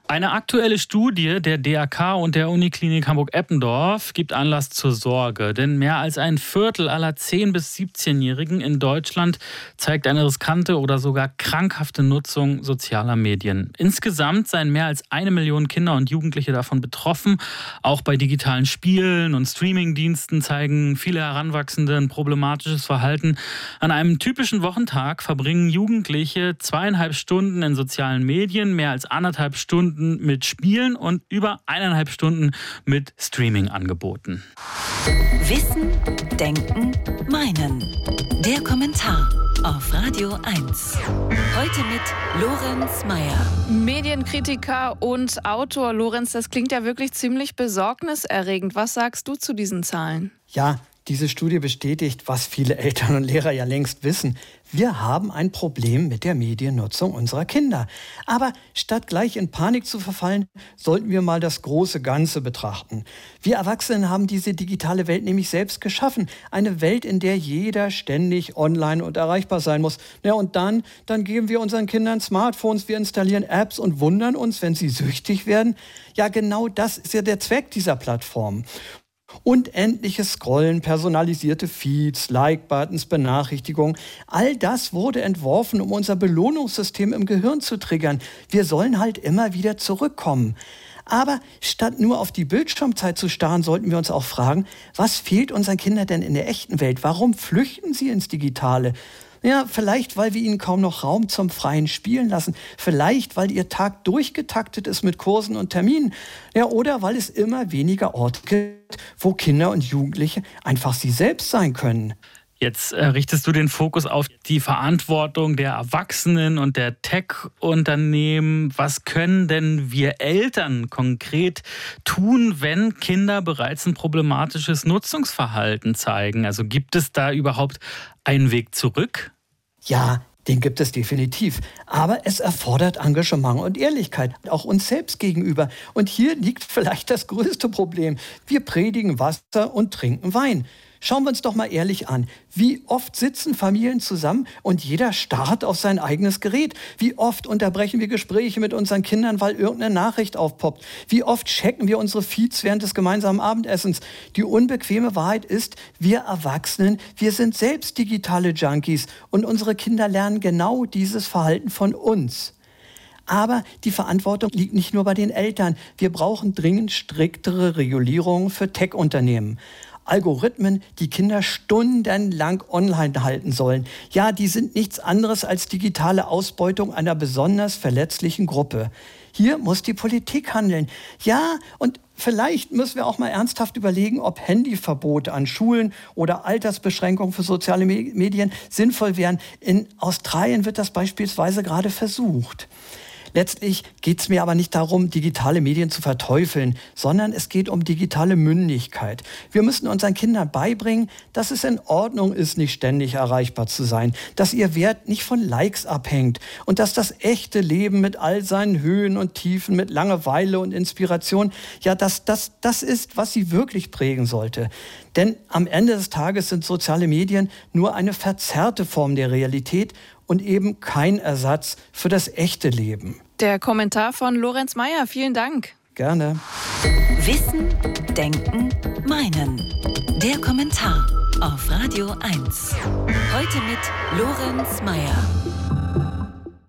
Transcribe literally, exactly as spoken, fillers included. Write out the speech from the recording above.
Eine aktuelle Studie der D A K und der Uniklinik Hamburg-Eppendorf gibt Anlass zur Sorge. Denn mehr als ein Viertel aller zehn- bis siebzehnjährigen in Deutschland zeigt eine riskante oder sogar krankhafte Nutzung sozialer Medien. Insgesamt seien mehr als eine Million Kinder und Jugendliche davon betroffen. Auch bei digitalen Spielen und Streamingdiensten zeigen viele Heranwachsende ein problematisches Verhalten. An einem typischen Wochentag verbringen Jugendliche zweieinhalb Stunden in sozialen Medien, mehr als anderthalb Stunden mit Spielen und über eineinhalb Stunden mit Streaming-Angeboten. Wissen, Denken, Meinen. Der Kommentar auf Radio eins. Heute mit Lorenz Meyer. Medienkritiker und Autor. Lorenz, das klingt ja wirklich ziemlich besorgniserregend. Was sagst du zu diesen Zahlen? Ja, diese Studie bestätigt, was viele Eltern und Lehrer ja längst wissen. Wir haben ein Problem mit der Mediennutzung unserer Kinder. Aber statt gleich in Panik zu verfallen, sollten wir mal das große Ganze betrachten. Wir Erwachsenen haben diese digitale Welt nämlich selbst geschaffen. Eine Welt, in der jeder ständig online und erreichbar sein muss. Ja, und dann, dann geben wir unseren Kindern Smartphones, wir installieren Apps und wundern uns, wenn sie süchtig werden. Ja, genau das ist ja der Zweck dieser Plattform. Unendliches Scrollen, personalisierte Feeds, Like-Buttons, Benachrichtigungen. All das wurde entworfen, um unser Belohnungssystem im Gehirn zu triggern. Wir sollen halt immer wieder zurückkommen. Aber statt nur auf die Bildschirmzeit zu starren, sollten wir uns auch fragen, was fehlt unseren Kindern denn in der echten Welt? Warum flüchten sie ins Digitale? Ja, vielleicht, weil wir ihnen kaum noch Raum zum freien Spielen lassen. Vielleicht, weil ihr Tag durchgetaktet ist mit Kursen und Terminen. Ja, oder weil es immer weniger Orte gibt, wo Kinder und Jugendliche einfach sie selbst sein können. Jetzt äh, richtest du den Fokus auf die Verantwortung der Erwachsenen und der Tech-Unternehmen. Was können denn wir Eltern konkret tun, wenn Kinder bereits ein problematisches Nutzungsverhalten zeigen? Also gibt es da überhaupt einen Weg zurück? Ja, den gibt es definitiv. Aber es erfordert Engagement und Ehrlichkeit, auch uns selbst gegenüber. Und hier liegt vielleicht das größte Problem. Wir predigen Wasser und trinken Wein. Schauen wir uns doch mal ehrlich an. Wie oft sitzen Familien zusammen und jeder starrt auf sein eigenes Gerät? Wie oft unterbrechen wir Gespräche mit unseren Kindern, weil irgendeine Nachricht aufpoppt? Wie oft checken wir unsere Feeds während des gemeinsamen Abendessens? Die unbequeme Wahrheit ist, wir Erwachsenen, wir sind selbst digitale Junkies und unsere Kinder lernen genau dieses Verhalten von uns. Aber die Verantwortung liegt nicht nur bei den Eltern. Wir brauchen dringend striktere Regulierungen für Tech-Unternehmen. Algorithmen, die Kinder stundenlang online halten sollen. Ja, die sind nichts anderes als digitale Ausbeutung einer besonders verletzlichen Gruppe. Hier muss die Politik handeln. Ja, und vielleicht müssen wir auch mal ernsthaft überlegen, ob Handyverbote an Schulen oder Altersbeschränkungen für soziale Medien sinnvoll wären. In Australien wird das beispielsweise gerade versucht. Letztlich geht es mir aber nicht darum, digitale Medien zu verteufeln, sondern es geht um digitale Mündigkeit. Wir müssen unseren Kindern beibringen, dass es in Ordnung ist, nicht ständig erreichbar zu sein, dass ihr Wert nicht von Likes abhängt und dass das echte Leben mit all seinen Höhen und Tiefen, mit Langeweile und Inspiration, ja, dass das das ist, was sie wirklich prägen sollte. Denn am Ende des Tages sind soziale Medien nur eine verzerrte Form der Realität und eben kein Ersatz für das echte Leben. Der Kommentar von Lorenz Meyer. Vielen Dank. Gerne. Wissen, Denken, Meinen. Der Kommentar auf Radio eins. Heute mit Lorenz Meyer.